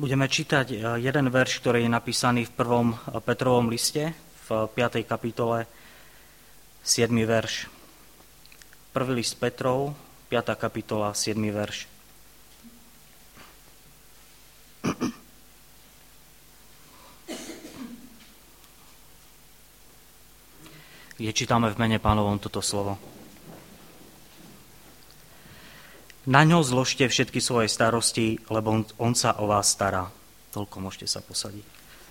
Budeme čítať jeden verš, ktorý je napísaný v 1. Petrovom liste, v 5. kapitole, 7. verš. 1. list Petrov, 5. kapitola, 7. verš. Kde čítame v mene Pánovom toto slovo. Na ňo zložte všetky svoje starosti, lebo on sa o vás stará. Toľko, môžete sa posadiť.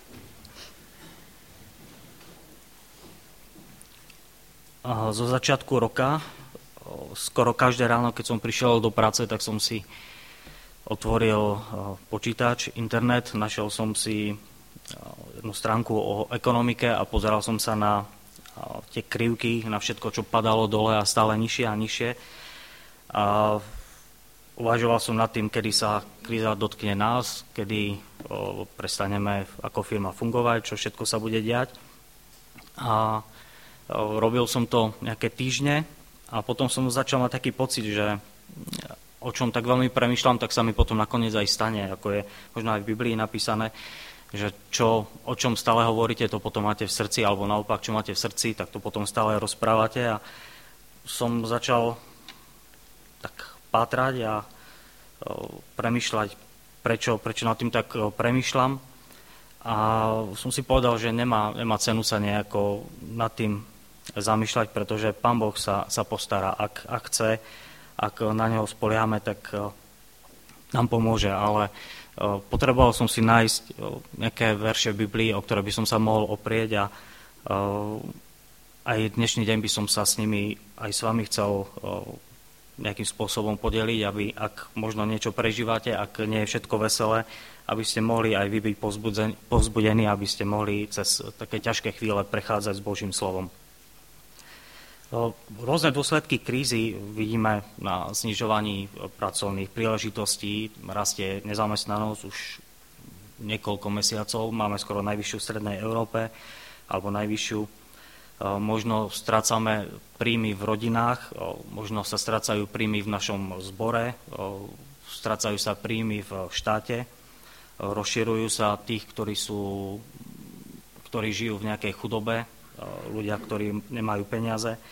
Zo začiatku roka, skoro každé ráno, keď som prišiel do práce, tak som si otvoril počítač, internet, našiel som si jednu stránku o ekonomike a pozeral som sa na tie krivky, na všetko, čo padalo dole a stále nižšie a nižšie. A uvažoval som nad tým, kedy sa kríza dotkne nás, kedy prestaneme ako firma fungovať, čo všetko sa bude diať. A robil som to nejaké týždne a potom som začal mať taký pocit, že o čom tak veľmi premýšľam, tak sa mi potom nakoniec aj stane, ako je možno aj v Biblii napísané, že o čom stále hovoríte, to potom máte v srdci, alebo naopak, čo máte v srdci, tak to potom stále rozprávate. A som začal tak pátrať a premýšľať, prečo nad tým tak premýšľam. A som si povedal, že nemá cenu sa nejako nad tým zamýšľať, pretože Pán Boh sa postará. Ak chce, ak na Neho spoliehame, tak nám pomôže. Ale potreboval som si nájsť nejaké verše v Biblii, o ktoré by som sa mohol oprieť a aj dnešný deň by som sa s nimi aj s vami chcel nejakým spôsobom podeliť, aby ak možno niečo prežívate, ak nie je všetko veselé, aby ste mohli aj vy byť povzbudení, aby ste mohli cez také ťažké chvíle prechádzať s Božím slovom. Rôzne dôsledky krízy vidíme na znižovaní pracovných príležitostí, rastie nezamestnanosť už niekoľko mesiacov, máme skoro najvyššiu v Strednej Európe, alebo najvyššiu. Možno strácame príjmy v rodinách, možno sa strácajú príjmy v našom zbore, strácajú sa príjmy v štáte, rozširujú sa tých, ktorí žijú v nejakej chudobe, ľudia, ktorí nemajú peniaze.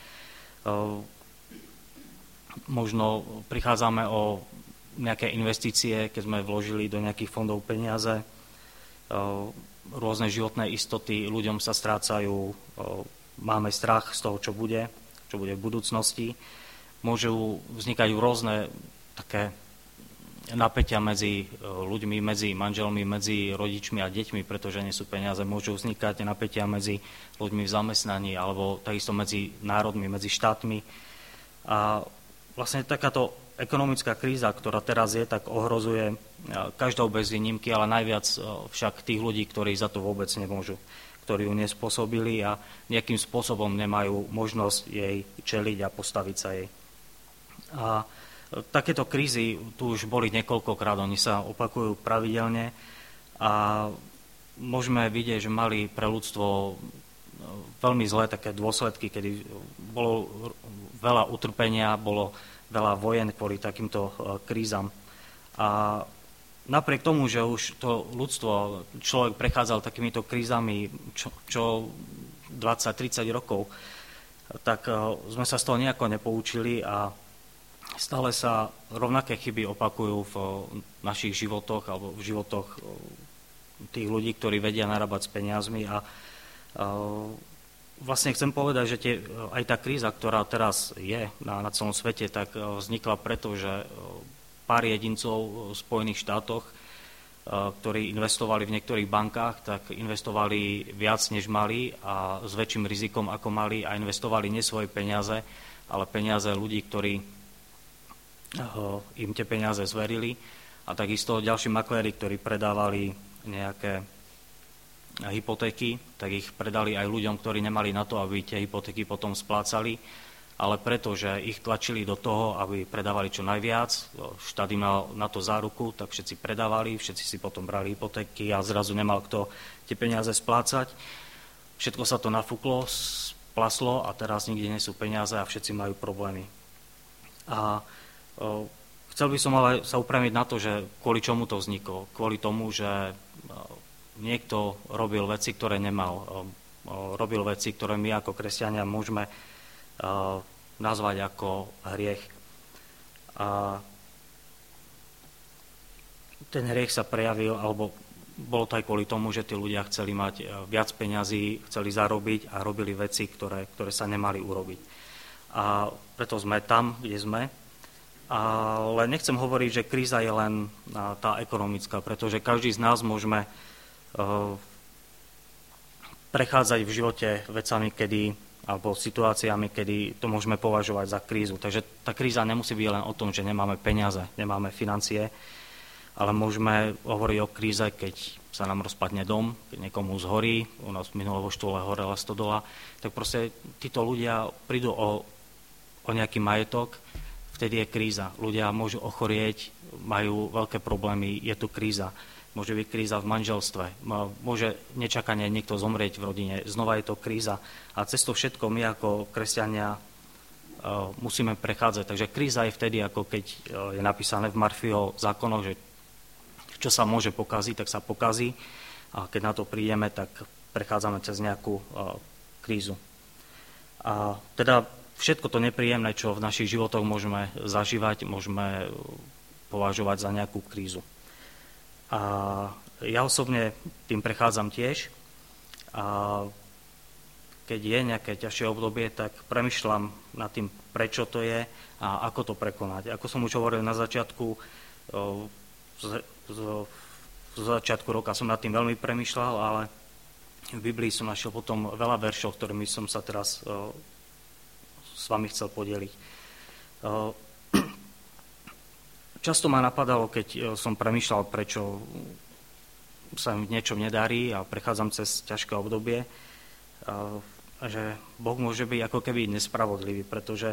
Možno prichádzame o nejaké investície, keď sme vložili do nejakých fondov peniaze. Rôzne životné istoty ľuďom sa strácajú, máme strach z toho, čo bude v budúcnosti. Môžu vznikať rôzne také napätia medzi ľuďmi, medzi manželmi, medzi rodičmi a deťmi, pretože nie sú peniaze. Môžu vznikať napätia medzi ľuďmi v zamestnaní alebo takisto medzi národmi, medzi štátmi. A vlastne takáto ekonomická kríza, ktorá teraz je, tak ohrozuje každou bez výnimky, ale najviac však tých ľudí, ktorí za to vôbec nemôžu, ktorí ju nespôsobili a nejakým spôsobom nemajú možnosť jej čeliť a postaviť sa jej. A takéto krízy tu už boli niekoľkokrát, oni sa opakujú pravidelne a môžeme vidieť, že mali pre ľudstvo veľmi zlé také dôsledky, kedy bolo veľa utrpenia, bolo veľa vojen kvôli takýmto krízam. A napriek tomu, že už to ľudstvo, človek prechádzal takýmito krízami čo 20-30 rokov, tak sme sa z toho nejako nepoučili a stále sa rovnaké chyby opakujú v našich životoch alebo v životoch tých ľudí, ktorí vedia narábať s peniazmi. A vlastne chcem povedať, že aj tá kríza, ktorá teraz je na celom svete, tak vznikla preto, že pár jedincov v Spojených štátoch, ktorí investovali v niektorých bankách, tak investovali viac, než mali a s väčším rizikom, ako mali a investovali nie svoje peniaze, ale peniaze ľudí, ktorí im tie peniaze zverili. A takisto ďalší makléri, ktorí predávali nejaké hypotéky, tak ich predali aj ľuďom, ktorí nemali na to, aby tie hypotéky potom splácali, ale preto, že ich tlačili do toho, aby predávali čo najviac, štát im mal na to záruku, tak všetci predávali, všetci si potom brali hypotéky a zrazu nemal kto tie peniaze splácať. Všetko sa to nafúklo, splaslo a teraz nikde nie sú peniaze a všetci majú problémy. A Chcel by som ale sa upremiť na to, že kvôli čomu to vzniklo. Kvôli tomu, že niekto robil veci, ktoré nemal. Robil veci, ktoré my ako kresťania môžeme nazvať ako hriech. A ten hriech sa prejavil, alebo bolo to aj kvôli tomu, že tí ľudia chceli mať viac peňazí, chceli zarobiť a robili veci, ktoré sa nemali urobiť. A preto sme tam, kde sme. Ale nechcem hovoriť, že kríza je len tá ekonomická, pretože každý z nás môžeme prechádzať v živote vecami, alebo situáciami, kedy to môžeme považovať za krízu. Takže tá kríza nemusí byť len o tom, že nemáme peniaze, nemáme financie, ale môžeme hovoriť o kríze, keď sa nám rozpadne dom, keď niekomu zhorí, u nás minulo vo Štúle horela stodola, tak proste títo ľudia prídu o nejaký majetok, vtedy je kríza. Ľudia môžu ochorieť, majú veľké problémy, je tu kríza. Môže byť kríza v manželstve, môže nečakane niekto zomrieť v rodine, znova je to kríza. A cez to všetko my ako kresťania musíme prechádzať. Takže kríza je vtedy, ako keď je napísané v Murphyho zákonoch, že čo sa môže pokaziť, tak sa pokazí. A keď na to prídeme, tak prechádzame cez nejakú krízu. A teda všetko to nepríjemné, čo v našich životoch môžeme zažívať, môžeme považovať za nejakú krízu. A ja osobne tým prechádzam tiež. A keď je nejaké ťažšie obdobie, tak premyšľam nad tým, prečo to je a ako to prekonať. Ako som už hovoril na začiatku, z začiatku roka som nad tým veľmi premyšľal, ale v Biblii som našiel potom veľa veršov, ktorými som sa teraz s vami chcel podeliť. Často ma napadalo, keď som premýšľal, prečo sa mi v niečom nedarí a prechádzam cez ťažké obdobie, že Boh môže byť ako keby nespravodlivý, pretože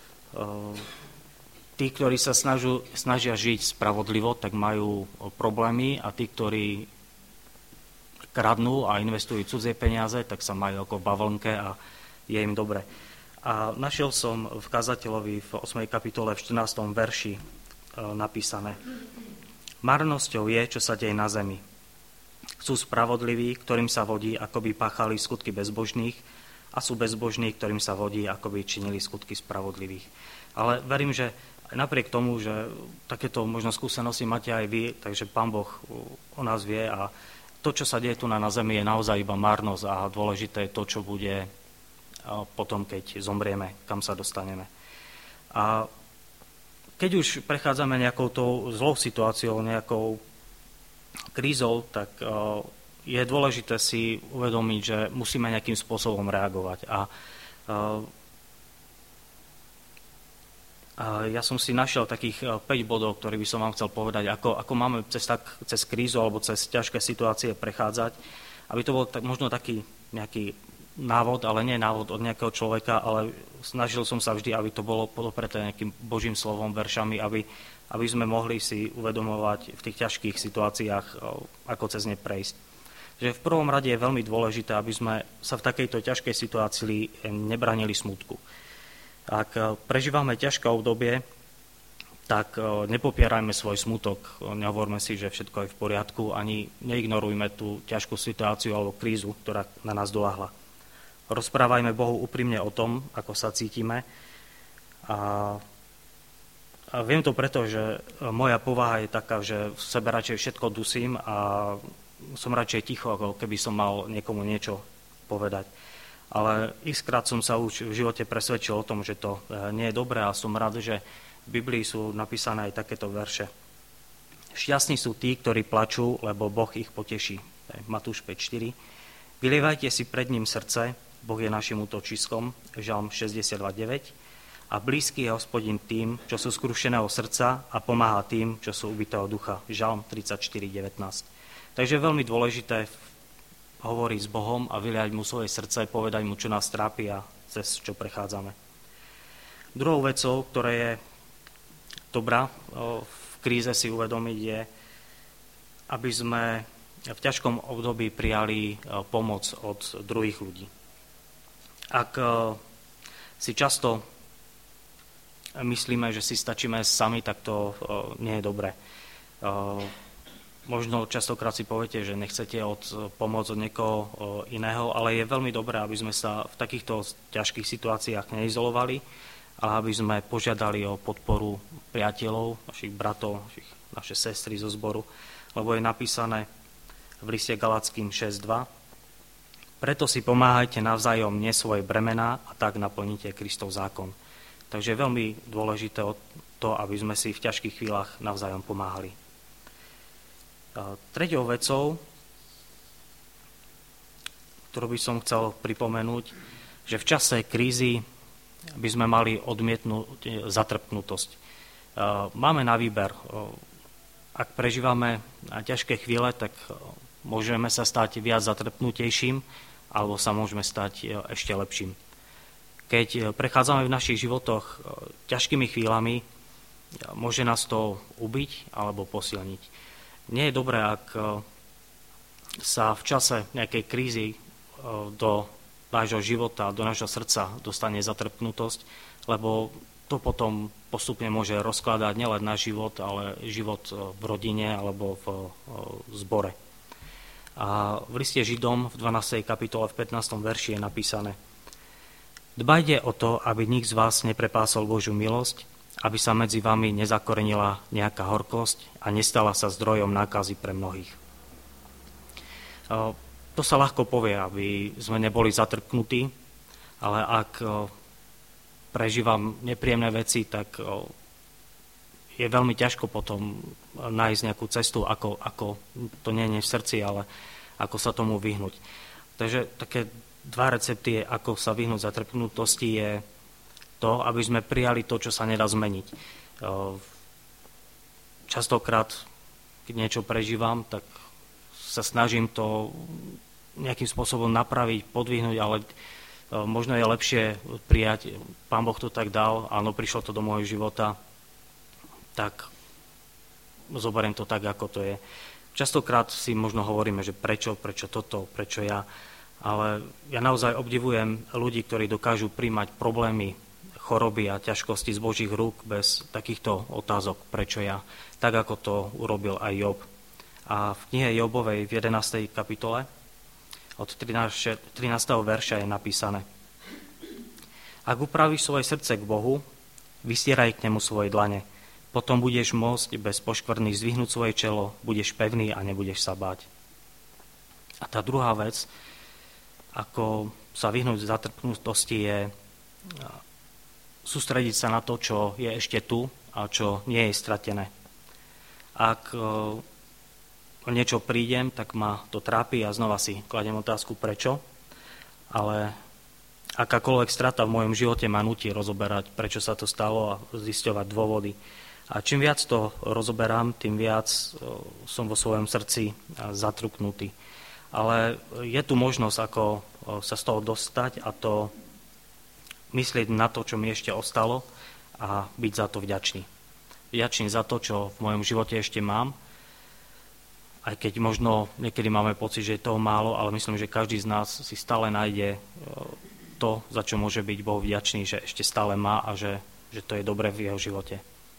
tí, ktorí sa snažia žiť spravodlivo, tak majú problémy a tí, ktorí kradnú a investujú cudzie peniaze, tak sa majú ako v bavlnke a je im dobre. A našiel som v Kazateľovi v 8. kapitole v 14. verši napísané: Marnosťou je, čo sa deje na zemi. Sú spravodliví, ktorým sa vodí, ako by páchali skutky bezbožných, a sú bezbožní, ktorým sa vodí, ako by činili skutky spravodlivých. Ale verím, že napriek tomu, že takéto možno skúsenosti máte aj vy, takže Pán Boh o nás vie a to, čo sa deje tu na zemi, je naozaj iba marnosť a dôležité je to, čo bude potom, keď zomrieme, kam sa dostaneme. A keď už prechádzame nejakou tou zlou situáciou, nejakou krízou, tak je dôležité si uvedomiť, že musíme nejakým spôsobom reagovať. A ja som si našiel takých 5 bodov, ktoré by som vám chcel povedať, ako máme cez krízu alebo cez ťažké situácie prechádzať, aby to bol možno taký nejaký návod, ale nie návod od nejakého človeka, ale snažil som sa vždy, aby to bolo podopreté nejakým Božím slovom, veršami, aby sme mohli si uvedomovať v tých ťažkých situáciách, ako cez ne prejsť. Že v prvom rade je veľmi dôležité, aby sme sa v takejto ťažkej situácii nebranili smútku. Ak prežívame ťažké obdobie, tak nepopierajme svoj smutok, nehovorme si, že všetko je v poriadku, ani neignorujme tú ťažkú situáciu alebo krízu, ktorá na nás doľahla. Rozprávajme Bohu úprimne o tom, ako sa cítime. A viem to preto, že moja povaha je taká, že v sebe radšej všetko dusím a som radšej ticho, ako keby som mal niekomu niečo povedať. Ale xkrát som sa už v živote presvedčil o tom, že to nie je dobré a som rád, že v Biblii sú napísané aj takéto verše. Šťastní sú tí, ktorí plačú, lebo Boh ich poteší. Matúš 5.4. Vylievajte si pred ním srdce, Boh je našim útočiskom, Žalm 62.9. A blízky je Hospodin tým, čo sú skrušeného srdca a pomáha tým, čo sú ubitého ducha, Žalm 34.19. Takže je veľmi dôležité hovoriť s Bohom a vyliať mu svoje srdce, povedať mu, čo nás trápi a cez čo prechádzame. Druhou vecou, ktorá je dobrá v kríze si uvedomiť, je, aby sme v ťažkom období prijali pomoc od druhých ľudí. Ak si často myslíme, že si stačíme sami, tak to nie je dobré. Možno častokrát si poviete, že nechcete pomoc od niekoho iného, ale je veľmi dobré, aby sme sa v takýchto ťažkých situáciách neizolovali, ale aby sme požiadali o podporu priateľov, našich bratov, naše sestry zo zboru, lebo je napísané v liste Galackým 6.2: Preto si pomáhajte navzájom svoje bremená a tak naplníte Kristov zákon. Takže je veľmi dôležité to, aby sme si v ťažkých chvíľach navzájom pomáhali. Treťou vecou, ktorú by som chcel pripomenúť, že v čase krízy by sme mali odmietnúť zatrpnutosť. Máme na výber. Ak prežívame ťažké chvíle, tak môžeme sa stať viac zatrpnutejším, alebo sa môžeme stať ešte lepším. Keď prechádzame v našich životoch ťažkými chvíľami, môže nás to ubiť alebo posilniť. Nie je dobré, ak sa v čase nejakej krízy do nášho života, do nášho srdca dostane zatrpnutosť, lebo to potom postupne môže rozkladať nielen náš život, ale život v rodine alebo v zbore. A v liste Židom v 12. kapitole v 15. verši je napísané: Dbajte o to, aby nik z vás neprepásol Božiu milosť, aby sa medzi vami nezakorenila nejaká horkosť a nestala sa zdrojom nákazy pre mnohých. To sa ľahko povie, aby sme neboli zatrpnutí, ale ak prežívam nepríjemné veci, tak je veľmi ťažko potom nájsť nejakú cestu, ako to nie je v srdci, ale ako sa tomu vyhnúť. Takže také dva recepty, ako sa vyhnúť zatrpnutosti, je to, aby sme prijali to, čo sa nedá zmeniť. Častokrát, keď niečo prežívam, tak sa snažím to nejakým spôsobom napraviť, podvihnúť, ale možno je lepšie prijať, Pán Boh to tak dal, áno, prišlo to do môjho života, tak zoberiem to tak, ako to je. Častokrát si možno hovoríme, že prečo toto, prečo ja, ale ja naozaj obdivujem ľudí, ktorí dokážu príjmať problémy, choroby a ťažkosti z Božích rúk bez takýchto otázok, prečo ja, tak ako to urobil aj Job. A v knihe Jobovej v 11. kapitole od 13. verša je napísané: Ak upravíš svoje srdce k Bohu, vystieraj k nemu svoje dlane, potom budeš môcť bez poškvrny zdvihnúť svoje čelo, budeš pevný a nebudeš sa báť. A tá druhá vec, ako sa vyhnúť zatrpnutosti, je sústrediť sa na to, čo je ešte tu a čo nie je stratené. Ak o niečo prídem, tak ma to trápi a znova si kladiem otázku prečo, ale akákoľvek strata v mojom živote ma nutí rozoberať, prečo sa to stalo a zisťovať dôvody. A čím viac to rozoberám, tým viac som vo svojom srdci zatrpnutý. Ale je tu možnosť, ako sa z toho dostať, a to myslieť na to, čo mi ešte ostalo a byť za to vďačný. Vďačný za to, čo v mojom živote ešte mám, aj keď možno niekedy máme pocit, že je toho málo, ale myslím, že každý z nás si stále nájde to, za čo môže byť Bohu vďačný, že ešte stále má a že to je dobré v jeho živote.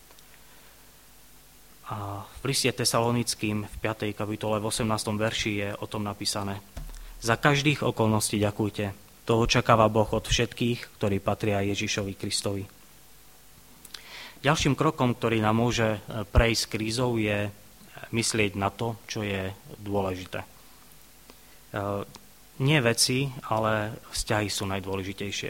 A v liste Tesalonickým v 5. kapitole v 18. verši je o tom napísané: Za každých okolností ďakujte. To očakáva Boh od všetkých, ktorí patria Ježišovi Kristovi. Ďalším krokom, ktorý nám môže prejsť krízou, je myslieť na to, čo je dôležité. Nie veci, ale vzťahy sú najdôležitejšie.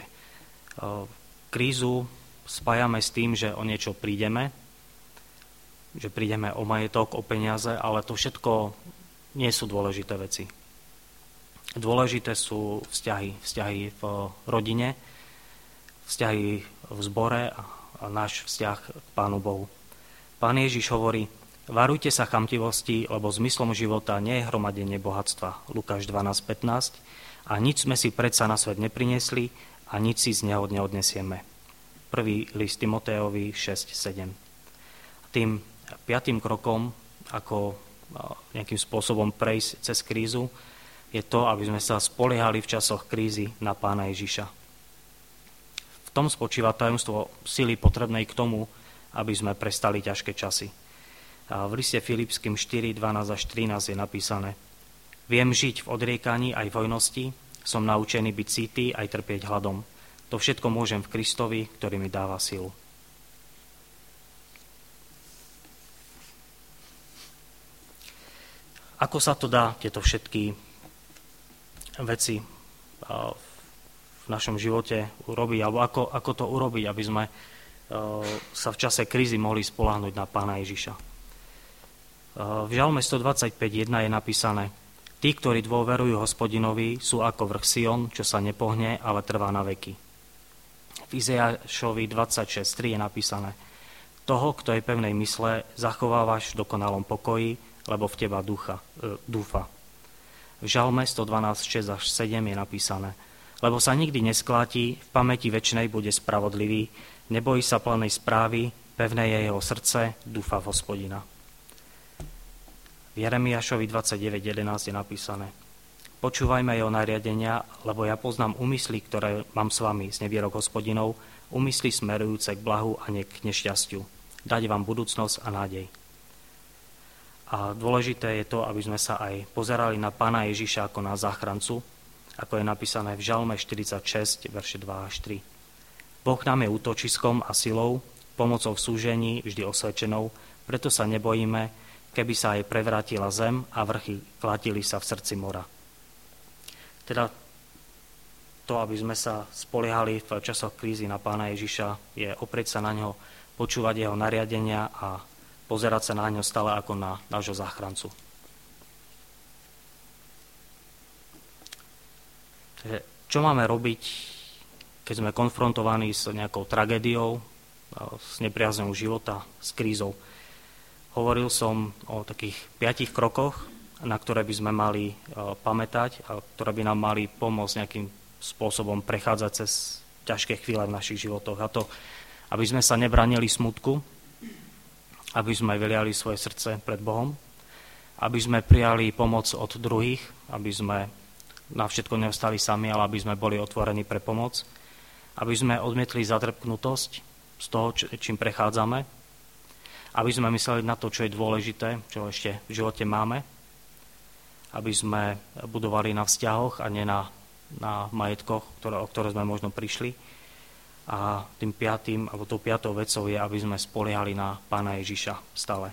Krízu spájame s tým, že o niečo prídeme, že prídeme o majetok, o peniaze, ale to všetko nie sú dôležité veci. Dôležité sú vzťahy v rodine, vzťahy v zbore a náš vzťah k Pánu Bohu. Pán Ježiš hovorí: Varujte sa chamtivosti, lebo zmyslom života nie je hromadenie bohatstva. Lukáš 12.15. A nič sme si predsa na svet nepriniesli a nič si z neho neodnesieme. 1. list Timotejovi 6.7. Tým 5. krokom, ako nejakým spôsobom prejsť cez krízu, je to, aby sme sa spoliehali v časoch krízy na Pána Ježiša. V tom spočíva tajomstvo sily potrebnej k tomu, aby sme prestali ťažké časy. A v liste Filipským 4, 12 až 13 je napísané: Viem žiť v odriekaní aj v hojnosti, som naučený byť sytý aj trpieť hladom. To všetko môžem v Kristovi, ktorý mi dáva silu. Ako sa to dá, tieto všetky veci v našom živote urobiť, alebo ako to urobiť, aby sme sa v čase krízy mohli spoľahnúť na Pána Ježiša. V Žalme 125.1 je napísané: Tí, ktorí dôverujú Hospodinovi, sú ako vrch Sion, čo sa nepohne, ale trvá na veky. V Izaiášovi 26.3 je napísané: Toho, kto je pevnej mysle, zachovávaš v dokonalom pokoji, lebo v teba dúfa. V Žalme 112.6 až 7 je napísané: Lebo sa nikdy neskláti, v pamäti večnej bude spravodlivý, nebojí sa planej správy, pevné je jeho srdce, dúfa v Hospodina. V Jeremiášovi 29.11 je napísané: Počúvajme jeho nariadenia, lebo ja poznám úmysly, ktoré mám s vami z nevierok Hospodinov, úmysly smerujúce k blahu a nie k nešťastiu, dať vám budúcnosť a nádej. A dôležité je to, aby sme sa aj pozerali na Pána Ježiša ako na záchrancu, ako je napísané v Žalme 46, verše 2 až 3. Boh nám je útočiskom a silou, pomocou v súžení vždy osvedčenou, preto sa nebojíme, keby sa aj prevrátila zem a vrchy klatili sa v srdci mora. Teda to, aby sme sa spoliehali v časoch krízy na Pána Ježiša, je oprieť sa na ňo, počúvať jeho nariadenia a pozerať sa na ňo stále ako na nášho záchrancu. Takže, čo máme robiť, keď sme konfrontovaní s nejakou tragédiou, s nepriazňou života, s krízou? Hovoril som o takých 5 krokoch, na ktoré by sme mali pamätať a ktoré by nám mali pomôcť nejakým spôsobom prechádzať cez ťažké chvíle v našich životoch. A to, aby sme sa nebranili smutku, aby sme vyliali svoje srdce pred Bohom, aby sme prijali pomoc od druhých, aby sme na všetko neostali sami, ale aby sme boli otvorení pre pomoc, aby sme odmietli zatrpknutosť z toho, čím prechádzame, aby sme mysleli na to, čo je dôležité, čo ešte v živote máme, aby sme budovali na vzťahoch a nie na majetkoch, o ktoré sme možno prišli. A tým tou piatou vecou je, aby sme spoliehali na Pána Ježiša stále.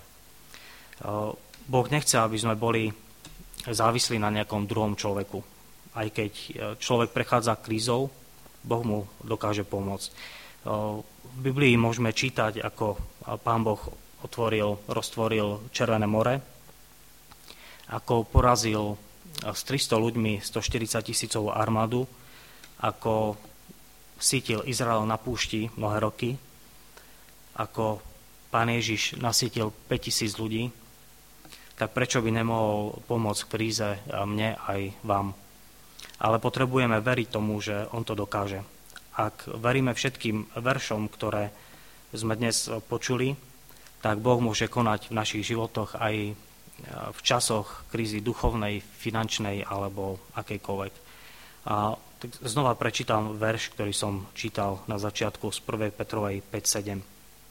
Boh nechce, aby sme boli závislí na nejakom druhom človeku. Aj keď človek prechádza krízou, Boh mu dokáže pomôcť. V Biblii môžeme čítať, ako Pán Boh roztvoril Červené more, ako porazil s 300 ľuďmi 140 000 armádu, ako sítil Izrael na púšti mnohé roky, ako Pán Ježiš nasítil 5000 ľudí, tak prečo by nemohol pomôcť v kríze mne aj vám? Ale potrebujeme veriť tomu, že on to dokáže. Ak veríme všetkým veršom, ktoré sme dnes počuli, tak Boh môže konať v našich životoch aj v časoch krízy duchovnej, finančnej alebo akejkoľvek. A tak znova prečítam verš, ktorý som čítal na začiatku z 1. Petrovej 5.7.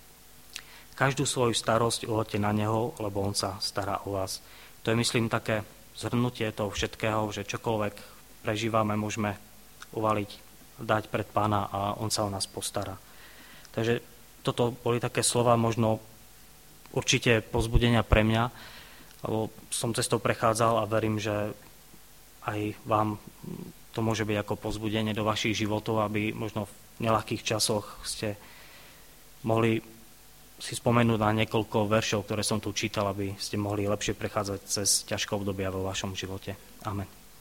Každú svoju starosť uhoďte na neho, lebo on sa stará o vás. To je, myslím, také zhrnutie toho všetkého, že čokoľvek prežívame, môžeme uvaliť, dať pred Pána a on sa o nás postará. Takže toto boli také slova možno určite povzbudenia pre mňa, lebo som cestou prechádzal a verím, že aj vám to môže byť ako povzbudenie do vašich životov, aby možno v neľahkých časoch ste mohli si spomenúť na niekoľko veršov, ktoré som tu čítal, aby ste mohli lepšie prechádzať cez ťažké obdobia vo vašom živote. Amen.